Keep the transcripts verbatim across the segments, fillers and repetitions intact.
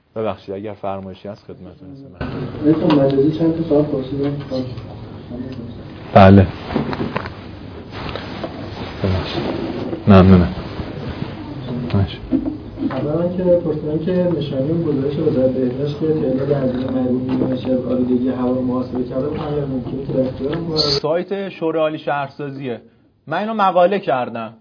ببخشید اگر فرمایشی هست خدمتتون هستم. بهتون مجازی چند تا سوال پرسیدم. بله. ببخشید. ممنونم. باشه. اولا که پرسیدم که نشانی اون گزارش وزارت بهداشت که تعداد هزینه مربوط به نشر آلودگی هوا رو محاسبه کرده بود، آیا ممکنه که در اختیارم سایت شورای عالی شهرسازیه. من اینو مقاله کردم.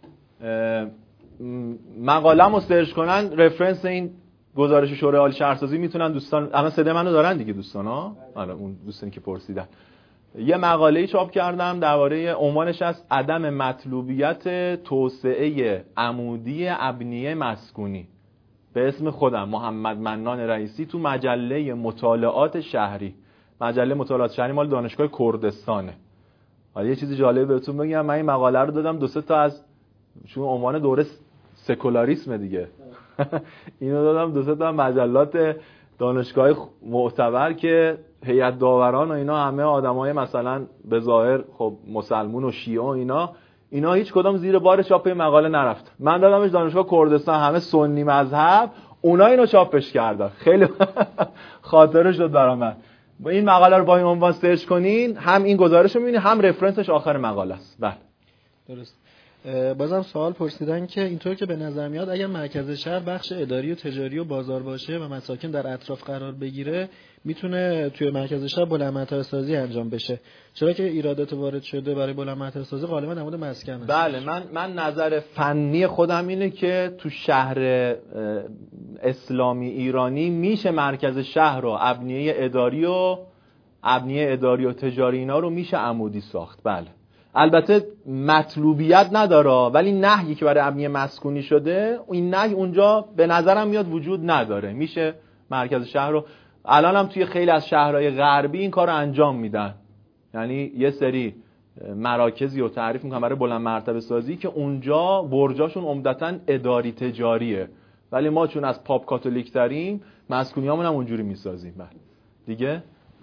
مقاله‌مو سرچ کنن رفرنس این گزارش شورای عالی شهرسازی میتونن دوستان الان صدای منو دارن دیگه دوستانا. آره اون دوستانی که پرسیدن. یه مقاله‌ای چاپ کردم درباره عنوانش از عدم مطلوبیت توسعه عمودی ابنیه مسکونی به اسم خودم محمد منان رئیسی تو مجله مطالعات شهری. مجله مطالعات شهری مال دانشگاه کردستانه. حالا یه چیزی جالب بهتون بگم، من این مقاله رو دادم دو سه تا از چون عنوان دوره سکولاریسم دیگه اینو دادم دو سه تا مجلات دانشگاه معتبر که هیئت داوران و اینا همه آدمای مثلا به ظاهر خب مسلمون و شیعه و اینا اینا هیچ کدوم زیر بار چاپ این مقاله نرفت. من دادمش دانشگاه کردستان همه سنی مذهب، اونا اینو چاپش کردن. خیلی خاطره شد برام. من با این مقاله رو با این عنوان سرچ کنین هم این گزارش رو میبینید هم رفرنسش آخر مقاله است. بله درست. بازم سوال پرسیدن که اینطور که به نظر میاد اگر مرکز شهر بخش اداری و تجاری و بازار باشه و مساکن در اطراف قرار بگیره میتونه توی مرکز شهر بلند مرتبه سازی انجام بشه، چرا که ایرادات وارد شده برای بلند مرتبه سازی غالبا نمود مسکن است. بله من من نظر فنی خودم اینه که تو شهر اسلامی ایرانی میشه مرکز شهر رو ابنیه اداری و ابنیه اداری و تجاری اینا رو میشه عمودی ساخت. بله البته مطلوبیت نداره ولی نهیی که برای ابنیه مسکونی شده این نهی اونجا به نظرم میاد وجود نداره، میشه مرکز شهر رو. الان هم توی خیلی از شهرهای غربی این کار رو انجام میدن، یعنی یه سری مراکزی رو تعریف میکنن برای بلند مرتبه سازی که اونجا برجاشون عمدتاً اداری تجاریه، ولی ما چون از پاپ کاتولیک تریم مسکونیامون هم اونجوری میسازیم. بله دیگه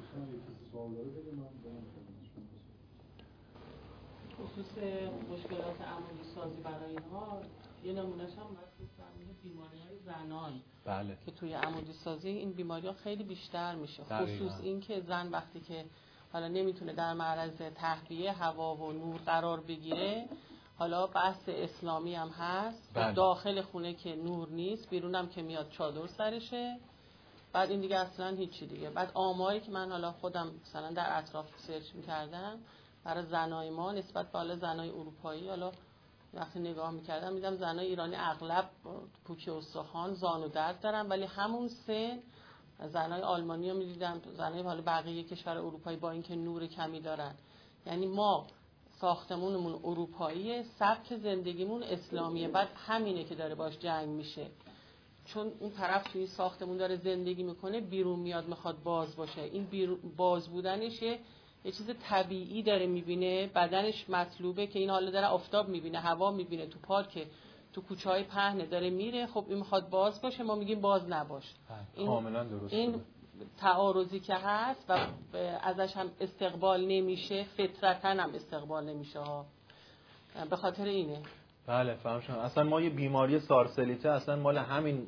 مشکلات عمودی سازی برای اینها یه نمونهش هم مثل بیماری‌های زنان. بله. که توی عمودی سازی این بیماری‌ها خیلی بیشتر میشه، خصوص این که زن وقتی که حالا نمیتونه در معرض تهویه هوا و نور قرار بگیره، حالا بحث اسلامی هم هست. بله. داخل خونه که نور نیست، بیرون هم که میاد چادر سرشه، بعد این دیگه اصلا هیچی دیگه. بعد آماری که من حالا خودم مثلا در اطراف سرچ می‌کردم برای زنای ما نسبت به حالا زنای اروپایی، حالا وقتی نگاه میکردم میدم زنای ایرانی اغلب پوکی استخوان زانو درد دارن، ولی همون سن زنای آلمانی رو میدیدم، زنای حالا بقیه کشور اروپایی با اینکه نور کمی دارن. یعنی ما ساختمونمون اروپاییه، سبک زندگیمون اسلامیه، بعد همینه که داره باش جنگ میشه، چون اون طرف توی ساختمون داره زندگی میکنه، بیرون میاد میخواد باز باشه. این باز بودنش یه چیز طبیعی داره میبینه، بدنش مطلوبه که این حالا داره آفتاب میبینه، هوا میبینه، تو پارک تو کوچه‌های پهنه داره میره، خب این میخواد باز باشه، ما میگیم باز نباش. این کاملا درسته. این تعارضی که هست و ازش هم استقبال نمیشه، فطرتاً هم استقبال نمیشه ها، به خاطر اینه. بله فهم شدم. اصلا ما یه بیماری سارسلیته اصلا مال همین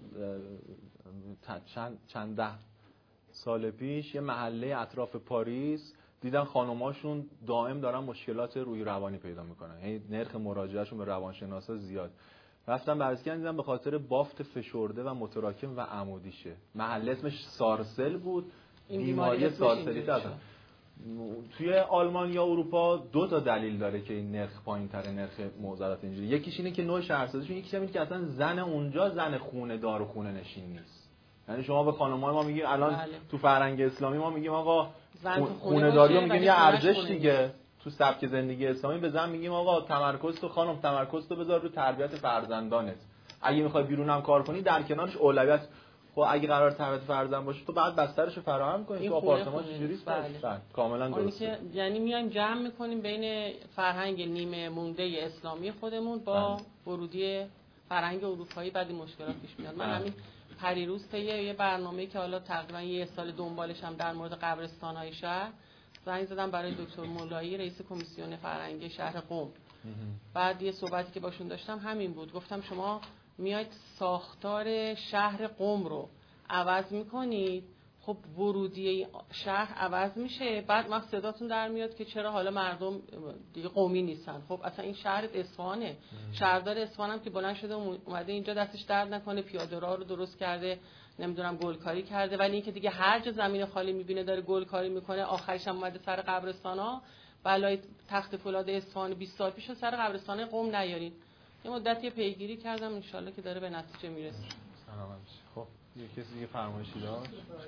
چند چند ده سال پیش یه محله اطراف پاریس دیدن خانوماشون دائم دارن مشکلات روحی روانی پیدا میکنن، یعنی نرخ مراجعهشون به روانشناسا زیاد. رفتم بررسی کردم دیدم به خاطر بافت فشرده و متراکم و عمودیشه. محله اسمش سارسل بود، بیماری سارسلیته. توی آلمان یا اروپا دو تا دلیل داره که این نرخ پایین‌تره، نرخ معضلات اینجوری. یکیش اینه که نوع شهرسازیشون، یکیش اینه که اصلا زن اونجا زن خونه دار و خونه نشین نیست. یعنی شما به خانم‌های ما میگین الان بله. تو فرهنگ اسلامی ما میگیم آقا خونه داری رو میگیم یه ارزش دیگه، تو سبک زندگی اسلامی به زن میگیم آقا تمرکز تو خانم تمرکز تو بذار رو تربیت فرزندانت، اگه میخوای بیرون هم کار کنی در کنارش اولویت. خب اگه قرار تربیت فرزند باشه تو بعد بسترشو فراهم کنی، تو آپارتمان چجوریه؟ بله کاملا درسته. یعنی میایم جمع میکنیم بین فرهنگ نیمه مونده اسلامی خودمون با ورودی فرهنگ اروپایی، بعد این مشکلات پیش میاد. من همین پریروز طی یه برنامه‌ای که حالا تقریبا یه سال دنبالش هم در مورد قبرستان‌های شهر زنگ زدم برای دکتر مولایی رئیس کمیسیون فرهنگی شهر قم. بعد یه صحبتی که باشون داشتم همین بود، گفتم شما میاید ساختار شهر قم رو عوض میکنید، خب ورودی شهر عوض میشه، بعد ما صداتون در میاد که چرا حالا مردم دیگه قومی نیستن. خب اصلا این شهر اصفهانه، شهردار اصفهان هم که بلند شده اومده اینجا دستش درد نکنه، پیاده راه رو درست کرده، نمیدونم گلکاری کرده، ولی اینکه دیگه هر جا زمین خالی میبینه داره گلکاری میکنه. آخرش هم اومده سر قبرستانا، بلای تخت فولاد اصفهان بیست سال پیش سر قبرستان قم نیارین. یه مدتی پیگیری کردم، ان شاءالله که داره به نتیجه میرسه. سلام. خب یه کسی دیگه فرمایشی داشت؟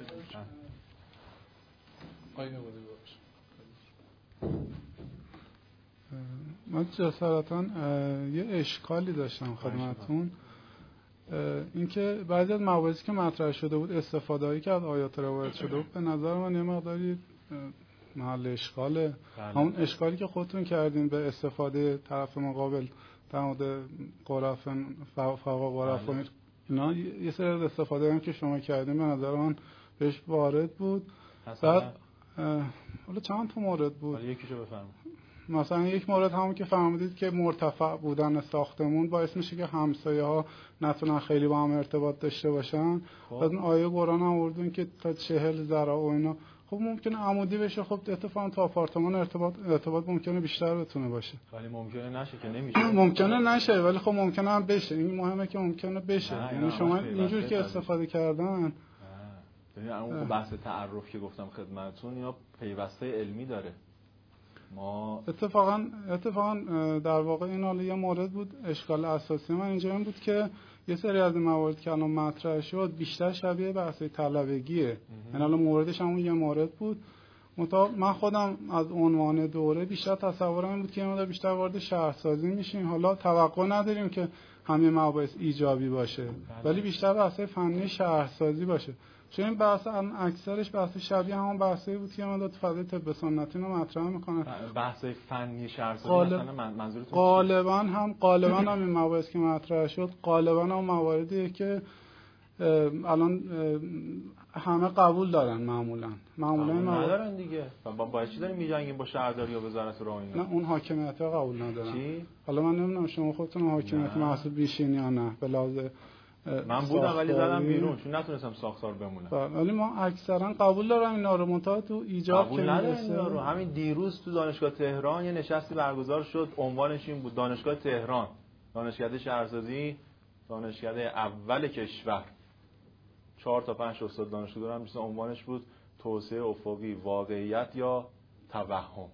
آینه بوده باش. من جسارتاً یه اشکالی داشتم خدمتتون، اینکه بعضی از مواردی که مطرح شده بود، استفاده هایی که از آیات روایت شده بود، به نظر من یه مقداری محل اشکاله. همون اشکالی که خودتون کردین به استفاده طرف مقابل در مورد غرف فوق غرف و اینا، یه سری از استفاده هم که شما کردین به نظر من بهش وارد بود. بعد حالا چند تا مورد بود، یکیشو بفرمایید. مثلا یک مورد همون که فهمیدید که مرتفع بودن ساختمون باعث میشه که همسایه ها نتونن خیلی با هم ارتباط داشته باشن. خب. بعد این آیه قرآن هم آوردن که تا چهل ذراع و اینا، خب ممکنه عمودی بشه، خب اتفاقا تا آپارتمان ارتباط ارتباط ممکنه بیشتر بتونه باشه. ولی ممکنه نشه که نمیشه. ممکنه نشه ولی خب ممکنه هم بشه. این مهمه که ممکنه بشه. یعنی شما اینجوری که استفاده کردن، ببین اون بحث تعرف که گفتم خدمتتون، یا پیوسته علمی داره. ما اتفاقا اتفاقا در واقع این حالا یه مورد بود. اشکال اساسی من اینجا این بود که یه سری از این موارد که الان مطرح شد بیشتر شبیه بحث طلبگیه. یعنی الان موردش همون یه مورد بود. من خودم از عنوان دوره بیشتر تصورم این بود که ما بیشتر وارد شهرسازی میشیم. حالا توقع نداریم که همه مباحث ایجابی باشه، ولی بیشتر بحث فنی شهرسازی باشه. چون این بحث اکثرش بحث شبیه همون بحثی بود که من داد فضای طب سنتی رو مطرح میکنه. بحث فنی شهرسازی غالب... مثلا منظورتون غالبا هم غالبا هم این مباحث که مطرح شد غالبا هم مواردیه که الان همه قبول دارن. معمولا معمولا قبول موارد... ندارن دیگه. با باید چی داریم میجنگیم با شهرداری یا وزارت راه اینا؟ نه اون حاکمیت ها قبول ندارن. چی؟ حالا من نمیدونم شما خودتون حاکمیت محسوب میشین یا نه. به لحاظ من بودم ولی زدم بیرون چون نتونستم ساختار بمونم. ولی ما اکثرا قبول دارم اینا رو، منتها تو ایجاب قبول ندارم اینا رو. همین دیروز تو دانشگاه تهران یه نشستی برگزار شد، عنوانش این بود: دانشگاه تهران، دانشکده شهرسازی، دانشکده اول کشور. چهار تا پنج استاد دانشگاه دارم، مثلا عنوانش بود توسعه افقی، واقعیت یا توهم.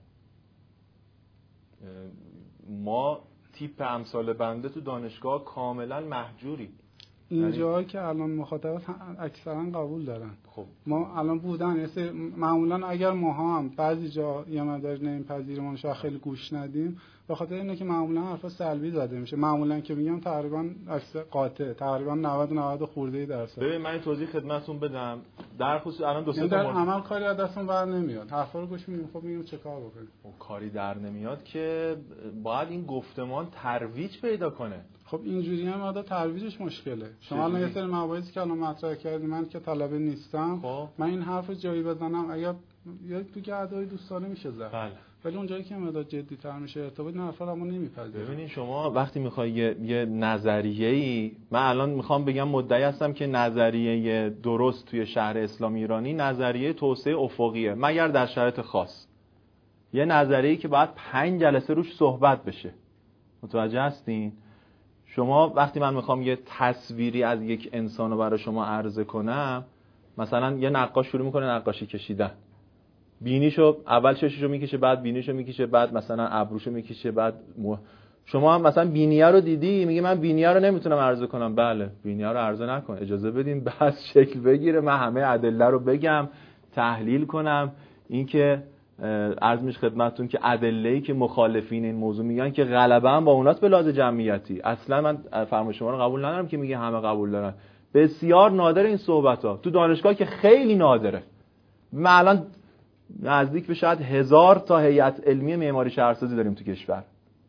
ما تیپ امثال بنده تو دانشگاه کاملا محجوری. اینجاها که الان مخاطبات اکثرا قبول دارن. خب ما الان بودن معمولا اگر ما هم بعضی جا یا مدار نمیپذیریم شاید خیلی گوش ندیم، به خاطر اینه که معمولا حرفا سلبی زده میشه. معمولا که میگم تقریبا اکثر قاطع، تقریبا نود نود خورده درصد. ببین من توضیح خدمتتون بدم در خصوص الان دو سه تا در عمل کاری از دستون بر نمیاد. حرفا رو گوش میدیم، خب میگیم چه کار بکنیم. اون کاری در نمیاد که باید این گفتمان ترویج پیدا کنه. خب اینجوری هم عاده ترویجش مشکله. شما الان یه سری مباحثی که الان مطرح کردید، من که طلبه نیستم، خب. من این حرف رو جایی بزنم اگر یا تو که ادای دوستانه میشه زد. بله. ولی اون جایی که مداد جدی تر میشه ارتباط نه افراد اما نمیپذیره. ببینید شما وقتی میخوای یه, یه نظریه‌ای، من الان میخوام بگم مدعی هستم که نظریه درست توی شهر اسلامی ایرانی نظریه توسعه افقیه، مگر در شرایط خاص. یه نظریه‌ای که باید پنج جلسه روش صحبت بشه. متوجه هستین؟ شما وقتی من میخوام یه تصویری از یک انسان رو برای شما عرضه کنم، مثلا یه نقاش شروع میکنه نقاشی کشیدن، بینیشو اول چششو میکشه، بعد بینیشو میکشه، بعد مثلا ابروشو میکشه، بعد مو... شما هم مثلا بینیه رو دیدی، میگه من بینیه رو نمیتونم عرضه کنم. بله، بینیه رو عرضه نکن، اجازه بدین بس شکل بگیره، من همه ادله رو بگم، تحلیل کنم. این که عرض میشه خدمتتون که ادله‌ای که مخالفین این موضوع میگن که غالبا با اوناست به لحاظ جمعیتی. اصلا من فرمایش شما رو قبول ندارم که میگه همه قبول دارن. بسیار نادر این صحبت‌ها تو دانشگاه که خیلی نادره. ما الان نزدیک به شاید هزار تا هیئت علمی معماری شهرسازی داریم تو کشور.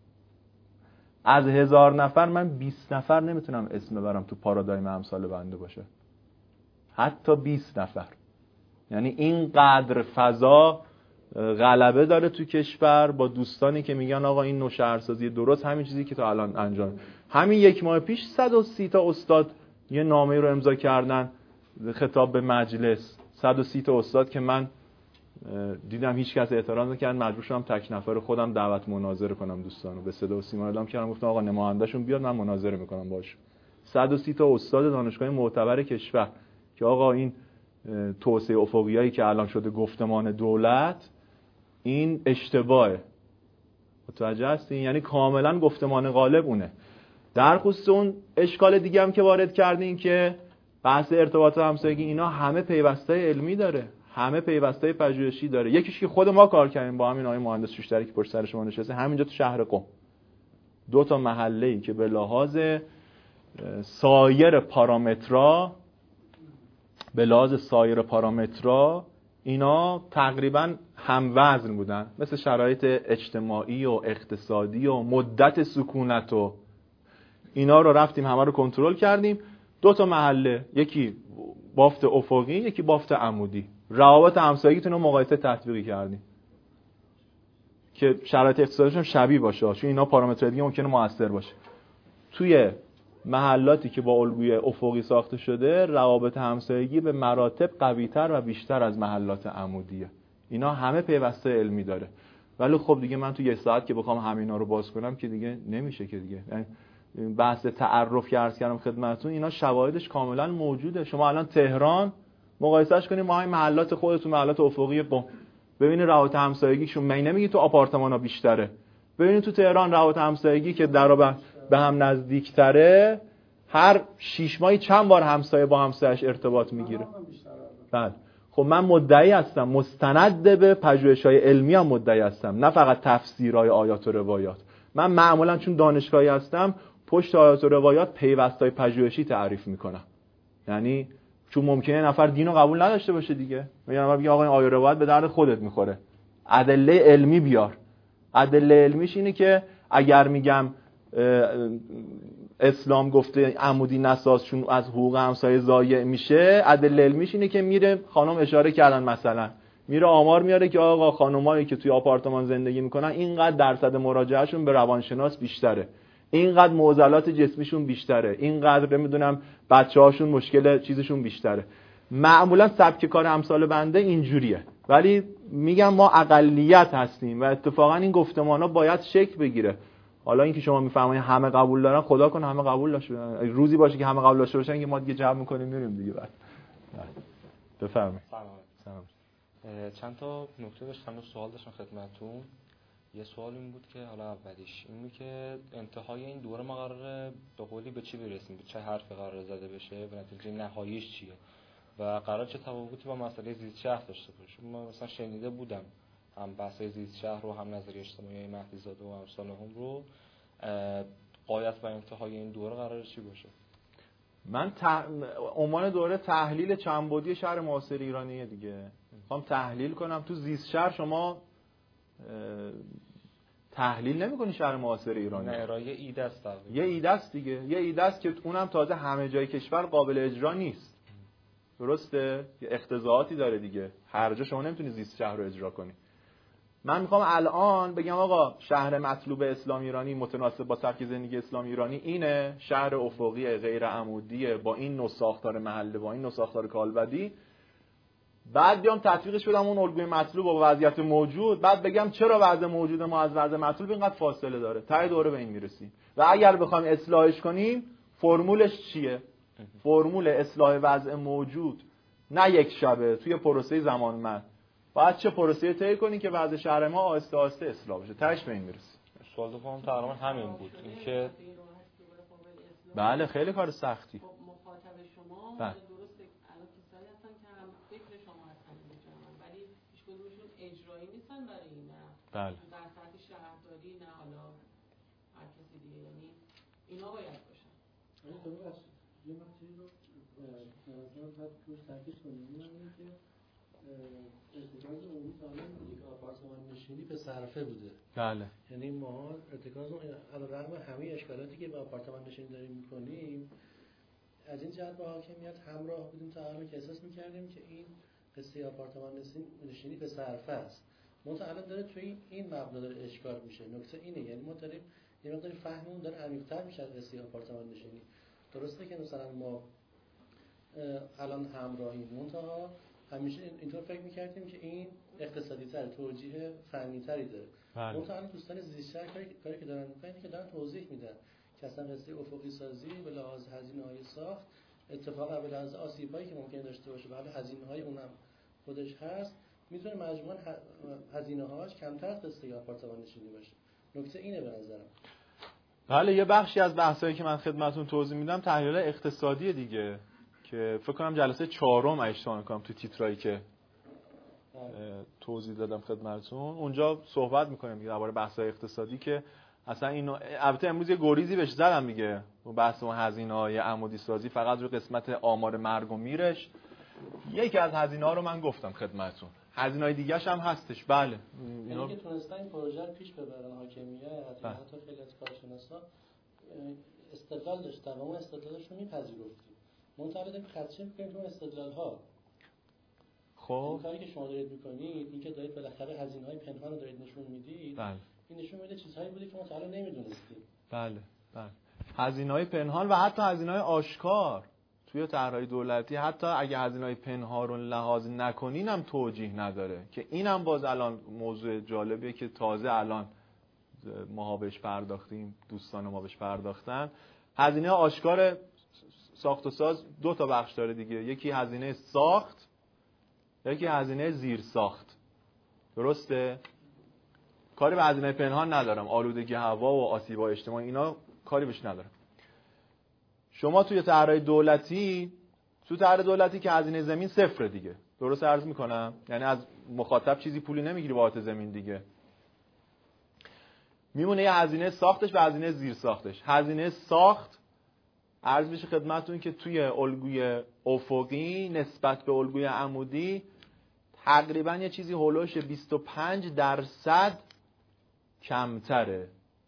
از هزار نفر من بیست نفر نمیتونم اسم ببرم تو پارادایم امثال بنده باشه، حتی بیست نفر. یعنی اینقدر فضا غلبه داره تو کشور با دوستانی که میگن آقا این نوع شهرسازی درست، همین چیزی که تا الان انجام. همین یک ماه پیش صد و سی تا استاد یه نامه رو امضا کردن خطاب به مجلس، صد و سی تا استاد که من دیدم هیچ کس اعتراض نکرد، مجبور شدم تک نفر خودم دعوت مناظره کنم دوستانو، به صدا و سیما اعلام کردم، گفتم آقا نمایندهشون بیاد من مناظره میکنم باشه. صد و سی تا استاد دانشگاه معتبر کشور که آقا این توسعه افقیایی که الان شده گفتمان دولت این اشتباهه. متوجه هستین؟ یعنی کاملا گفتمان غالب اونه. در خصوص اون اشکال دیگه هم که وارد کردین که بحث ارتباط همسایگی، اینا همه پیوستای علمی داره، همه پیوستای پژوهشی داره. یکیش که خود ما کار کردیم با همین آقای مهندس شوشتری که پشت سر شما نشسته همینجا تو شهر قم، دو تا محله‌ای که به لحاظ سایر پارامترها به لحاظ سایر پارامترها اینا تقریبا هم وزن بودن، مثل شرایط اجتماعی و اقتصادی و مدت سکونت و اینا رو رفتیم همه رو کنترل کردیم. دو تا محله، یکی بافت افقی یکی بافت عمودی، روابط همسایگیتون رو مقایسه تطبیقی کردیم که شرایط اقتصادیشون شبیه باشه، چون اینا پارامترهای دیگه ممکنه موثر باشه. توی محلاتی که با الگوی افقی ساخته شده روابط همسایگی به مراتب قوی‌تر و بیشتر از محلات عمودیه. اینا همه پیوسته علمی داره. ولی خب دیگه من تو یه ساعت که بخوام همینا رو باز کنم که دیگه نمیشه که دیگه. بحث تعرف که عرض کردم خدمتتون، اینا شواهدش کاملا موجوده. شما الان تهران مقایسهش کنید با همین محلات خودتون، محلات افقی قم، ببینید روابط همسایگیشون، من نمیگی تو آپارتمانا بیشتره، ببینید تو تهران روابط همسایگی که در به هم نزدیکتره هر شش ماهی چند بار همسایه با همسایه‌اش ارتباط میگیره. بله خب من مدعی هستم، مستند به پژوهش‌های علمی هم مدعی هستم، نه فقط تفسیرهای آیات و روایات. من معمولا چون دانشگاهی هستم پشت آیات و روایات پیوست‌های پژوهشی تعریف میکنم. یعنی چون ممکنه نفر دینو قبول نداشته باشه دیگه، میگم من میگم آقا این آیه روایت به درد خودت میخوره، ادله علمی بیار. ادله علمیش اینه که اگر میگم اسلام گفته عمودی نساز چون از حقوق همسایه ضایع میشه، ادله علمیش اینه که میره، خانم اشاره کردن مثلا میره آمار میاره که آقا خانمایی که توی آپارتمان زندگی میکنن اینقدر درصد مراجعهشون به روانشناس بیشتره، اینقدر معضلات جسمیشون بیشتره، اینقدر نمیدونم بچه‌هاشون مشکل چیزشون بیشتره. معمولا سبک کار امثال بنده اینجوریه، ولی میگم ما اقلیت هستیم و اتفاقا این گفتمانا باید شکل بگیره. حالا اینکه شما میفهمید همه قبول دارن، خدا کنه همه قبول داشته باشن، روزی باشه که همه قبول داشته باشن که ما دیگه جمع میکنیم میریم دیگه. بعد بفرمایید. سلام. چند تا نکته داشتم و سوال داشتم خدمتتون. یه سوال این بود که حالا اولیش این بود که انتهای این دوره ما قراره به قولی به چی برسیم، به چه حرفی قراره زده بشه و نتیجه نهاییش چیه و قرار چه تفاوتی با مسئله زیست شهر داشته باشه. من مثلا شنیده بودم هم بحث زیست شهر رو، هم نظریه اجتماعی مهدی زاده و امثال هم رو، غایت و انتهای این دوره قراره چی باشه؟ من ت... عنوان دوره تحلیل چندبعدی شهر معاصر ایرانیه دیگه. میخوام تحلیل کنم تو زیست شهر شما تحلیل نمی‌کنی شهر معاصر ایرانی. نه، ارائه ایده است. یه ایده است دیگه، یه ایده است که اونم تازه همه جای کشور قابل اجرا نیست. درسته؟ یه اقتضاعاتی داره دیگه. هر جا شما نمیتونی زیست شهر رو اجرا کنی. من میخوام الان بگم آقا شهر مطلوب اسلام ایرانی متناسب با سبک زندگی اسلام ایرانی اینه، شهر افقی غیر عمودی با این نوع ساختار محله، با این نوع ساختار کالبدی. بعد بیام تطبیقش بدم اون الگوی مطلوب با وضعیت موجود، بعد بگم چرا وضع موجود ما از وضع مطلوب اینقدر فاصله داره، ته دوره به این میرسیم. و اگر بخوایم اصلاحش کنیم فرمولش چیه؟ فرمول اصلاح وضع موجود نه یک شبه، توی پروسه زمانمند. باید چه پروسه‌ای طی کنیم که وضع شهر ما آهسته آهسته اصلاح بشه، تهش به این میرسیم. سوال دوم تقریبا همین بود، اینکه بله خیلی کار سختی. مخاطب شما بله. درسته الان کسایی هستن که هم فکر شما هستن می‌جوان، ولی هیچ کدومشون اجرایی نیستن برای این. بله. در سطح شهرداری نه حالا هر کسی دیگه، یعنی اینا باید باشن. یه درست یه مسئله رو نظر بعد روش تاکید کنیم، اینه که ارتکاز عمومی تا الان یک آپارتمان نشینی به صرفه بوده. بله. یعنی ما ارتکاز علیرغم همه اشکالاتی که با آپارتمان نشینی داریم می‌کنیم، از این جهت با حاکمیت همراه بودیم تا الان که احساس می‌کردیم که این قصه آپارتمان نشینی به صرفه است. منتها الان داره توی این مبنا داره اشکال میشه. نکته اینه، یعنی ما داریم یه مقدار فهممون داره عمیق‌تر میشه از قصه آپارتمان نشینی. درسته که مثلا ما الان همراهی منتها همیشه اینطور فکر می‌کردیم که این اقتصادی‌تر، توجیه فنی‌تری داره. منتها الان دوستان زیست شهر کاری, کاری که دارن می‌کنن که دارن توضیح میدن که اصلا قصه افقی سازی به لحاظ هزینه‌های ساخت اتفاقا به لحاظ آسیبایی که ممکن داشته باشه و حالا هزینه‌های اونم خودش هست، میتونه مجموعاً هزینه‌هاش کمتر از قصه آپارتمان نشینی باشه. نکته اینه به نظرم. بله، یه بخشی از بحثایی که من خدمتتون توضیح میدم تحلیل اقتصادی دیگه که فکر کنم جلسه چهارم اشتباه نکنم تو تیترایی که توضیح دادم خدمتتون اونجا صحبت میکنیم دیگه درباره بحث‌های اقتصادی که اصلا اینو البته امروز یه گریزی بهش زدم دیگه، بحث اون هزینه‌های عمودی سازی فقط رو قسمت آمار مرگ و میرش. یکی از هزینه‌ها رو من گفتم خدمتتون، هزینه‌های دیگه‌ش هم هستش. بله اینا که تونستن این پروژه رو پیش ببرن حاکمیت، حتی خیلی از کارشناسا استدلال داشتن و اون استدلالش رو میپذیرفتیم. منتها داریم خدشه می‌کنیم تو استدلال‌ها. خب این کاری که شما دارید می‌کنید، این که دارید بالاخره هزینه‌های پنهان رو دارید نشون میدید. بله. این نشون میده چیزهایی بوده که ما تا الان نمی‌دونستیم. بله بله. هزینه‌های پنهان و حتی هزینه‌های آشکار توی طرح‌های دولتی، حتی اگه هزینه‌های پنهان رو لحاظ نکنین هم توجیه نداره که اینم باز الان موضوع جالبیه که تازه الان ما بهش پرداختیم، دوستان ما بهش پرداختن. هزینه آشکار ساخت و ساز دو تا بخش داره دیگه، یکی هزینه ساخت، یکی هزینه زیر ساخت. درسته؟ کاری به هزینه پنهان ندارم، آلودگی هوا و آسیب‌های اجتماعی اینا کاری بهش ندارم. شما توی طرح‌های دولتی، تو طرح دولتی که هزینه زمین صفر دیگه، درست عرض میکنم؟ یعنی از مخاطب چیزی پولی نمیگیری بابت زمین دیگه. میمونه یه هزینه ساختش و هزینه زیر ساختش. هزینه ساخت عرض میشه خدمتتون که توی الگوی افقی نسبت به الگوی عمودی تقریبا یه چیزی هولوش بیست و پنج درصد کمتره.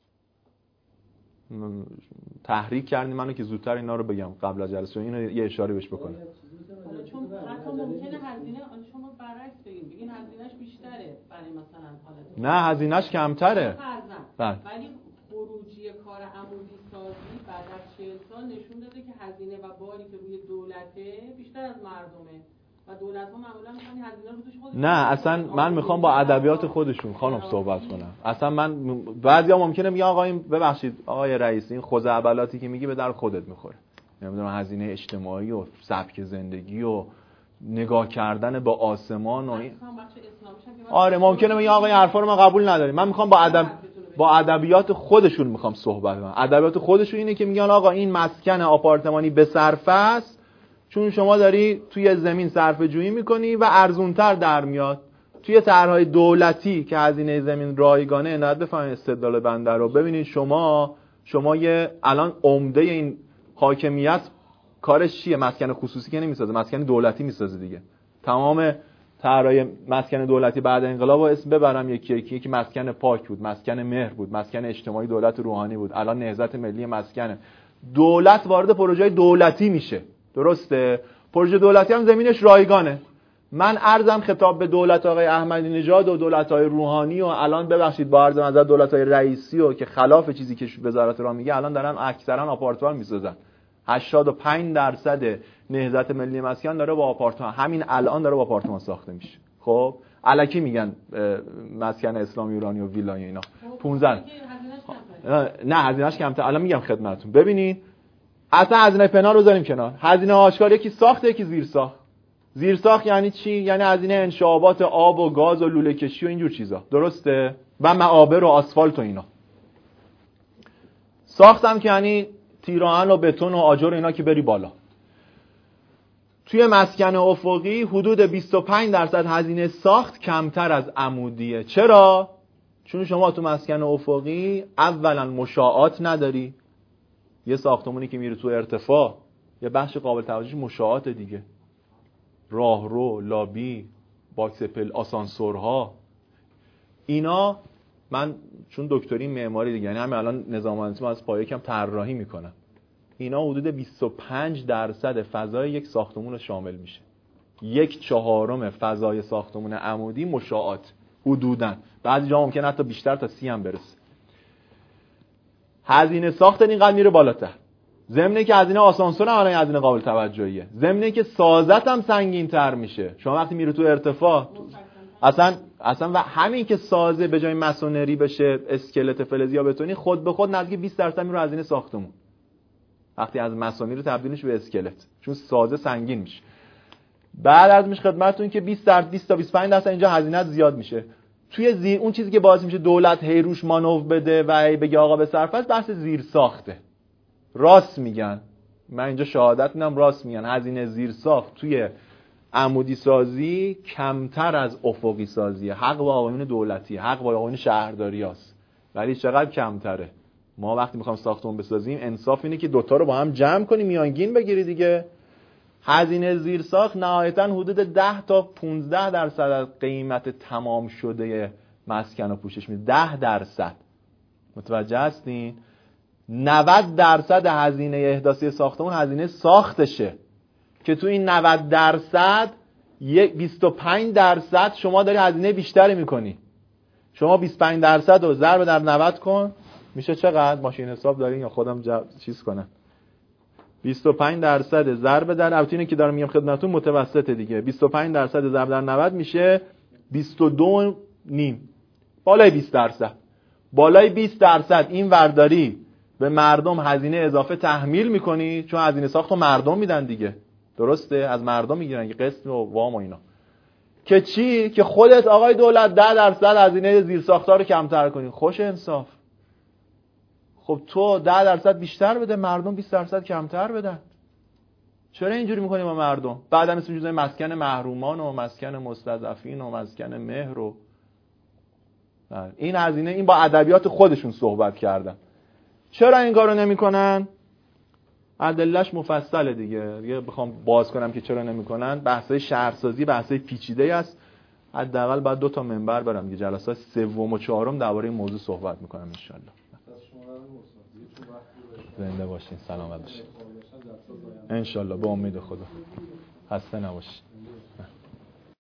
تحریک کردیم منو که زودتر اینا رو بگم قبل از جلسه، اینو یه اشاره بهش بکنم. چون حتی ممکنه هزینه شما برعکس بگین بگین هزینه‌اش بیشتره برای مثلا حالت، نه هزینه‌اش کمتره. بله. ولی خروجی کار عمودی سازی بعد از چهل سال نشون داده که هزینه و باری که روی دولته بیشتر از مردمه و دولت‌ها معمولا می‌خوان هزینه رو توش خودشون. نه اصلا من میخوام با ادبیات خودشون خانم صحبت کنم. اصلا من بعضیا ممکنه میگن آقا این ببخشید آقای رئیس این خزعبلاتی که میگی به در خودت میخوره. نمیدونم هزینه اجتماعی و سبک زندگی و نگاه کردن با آسمان و این. آره ممکنه میگه آقا این حرفا رو ما قبول نداریم. من میخوام با ادب با ادبیات خودشون میخوام صحبت کنم. ادبیات خودشون اینه که میگن آقا این مسکن آپارتمانی به صرفه است چون شما داری توی زمین صرفه جویی میکنی و ارزونتر در میاد. توی طرح‌های دولتی که هزینه زمین رایگانه، نه بفهمید استدلال بنده رو ببینید. شما شما یه الان عمده این حاکمیت کارش چیه؟ مسکن خصوصی که نمیسازه، مسکن دولتی میسازه دیگه. تمام طرح‌های مسکن دولتی بعد انقلاب رو اسم ببرم یکی یکی، یکی مسکن پاک بود، مسکن مهر بود، مسکن اجتماعی دولت روحانی بود، الان نهضت ملی مسکن. دولت وارد پروژه دولتی میشه، درسته؟ پروژه دولتی هم زمینش رایگانه. من عرضم خطاب به دولت آقای احمدی نژاد و دولت‌های روحانی و الان ببخشید با عرض نظر دولت‌های رئیسی و که خلاف چیزی که وزارت را میگه الان دارن اکثرا آپارتمان میسازن. هشتاد و پنج درصد نهضت ملی مسکن داره با آپارتمان، همین الان داره با آپارتمان ساخته میشه. خب الکی میگن مسکن اسلامی ایرانی و ویلای اینا پانزده نه هزینه‌اش کمتر. الان میگم خدمتتون ببینید اصلا هزینه پنهان رو بذاریم کنار. هزینه آشکار یکی ساخت یکی زیر ساخت. زیر ساخت یعنی چی؟ یعنی هزینه انشابات آب و گاز و لوله کشی و اینجور چیزا، درسته؟ و معابر و آسفالت و اینا. ساختم که یعنی تیراهن و بتون و آجر و اینا که بری بالا. توی مسکن افقی حدود بیست و پنج درصد هزینه ساخت کمتر از عمودیه. چرا؟ چون شما تو مسکن افقی اولا مشاعات نداری. یه ساختمونی که میره تو ارتفاع یه بخش قابل توجهش مشاعات دیگه، راهرو، لابی، باکس پل، آسانسورها، اینا. من چون دکتری معماری دیگه، یعنی همین الان نظام مهندسی از پایه یکم طراحی میکنم، اینا حدود بیست و پنج درصد فضای یک ساختمون رو شامل میشه. یک چهارم فضای ساختمون عمودی مشاعات حدوداً، بعضی جا ممکنه حتی بیشتر تا سی هم برسه. هزینه ساخت اینقدر میره بالاتر. ضمن که هزینه آسانسور هم الان هزینه قابل توجهیه، ضمن که سازت هم سنگین تر میشه. شما وقتی میره تو ارتفاع اصلا اصلا و همین که سازه به جای مسونری بشه اسکلت فلزی یا بتونی، خود به خود نزدیک بیست درصد میره هزینه ساختمون وقتی از مسونری تبدیلش به اسکلت، چون سازه سنگین میشه. بعد از میش خدمتتون که بیست درصد بیست تا بیست و پنج درصد اینجا هزینه زیاد میشه. توی زیر اون چیزی که باعث میشه دولت هی روش مانور بده و هی بگه آقا به صرف است، بحث زیر ساخته. راست میگن، من اینجا شهادت میدم راست میگن، هزینه زیر ساخت توی عمودی سازی کمتر از افقی سازیه. حق با آقایون دولتی، حق با آقایون شهرداری است، ولی چقدر کمتره. ما وقتی میخوام ساختمون بسازیم انصاف اینه که دوتا رو با هم جمع کنی میانگین بگیری دیگه. هزینه زیر ساخت نهایتا حدود ده تا پانزده درصد از قیمت تمام شده مسکن رو پوشش میده. ده درصد. متوجه هستین؟ نود درصد هزینه احداثی ساختمون هزینه ساختشه که تو این نود درصد بیست و پنج درصد شما داری هزینه بیشتری میکنی. شما بیست و پنج درصد رو ضرب در نود کن، میشه چقدر؟ ماشین حساب دارین یا خودم جا... چیز کنم؟ بیست و پنج درصد ضرب در، البته اینه که دارم میگم خدمتتون متوسط دیگه، بیست و پنج درصد ضرب در نود میشه بیست و دو نیم، بالای بیست درصد. بالای بیست درصد این ورداری به مردم هزینه اضافه تحمیل میکنی، چون هزینه ساخت رو مردم میدن دیگه، درسته؟ از مردم میگیرن که قسط و وام و اینا. که چی؟ که خودت آقای دولت ده درصد هزینه زیر ساختار رو کمتر کنی. خوش انصاف. خب تو ده درصد بیشتر بده، مردم بیست درصد کمتر بدن. چرا اینجوری میکنی با مردم؟ بعدم اسم جزء مسکن محرومان و مسکن مستضعفین و مسکن مهر و این هزینه، این با ادبیات خودشون صحبت کردن. چرا این کارو نمیکنن؟ ادله‌اش مفصله دیگه. دیگه بخوام باز کنم که چرا نمیکنن، بحثای شهرسازی بحثای پیچیده‌ای است. حداقل بعد دو تا منبر برم دیگه، جلسات سوم و چهارم درباره این موضوع صحبت میکنم ان شاء الله. زنده باشین، سلامت باشین ان شاء الله، به امید خدا. خسته نباشین.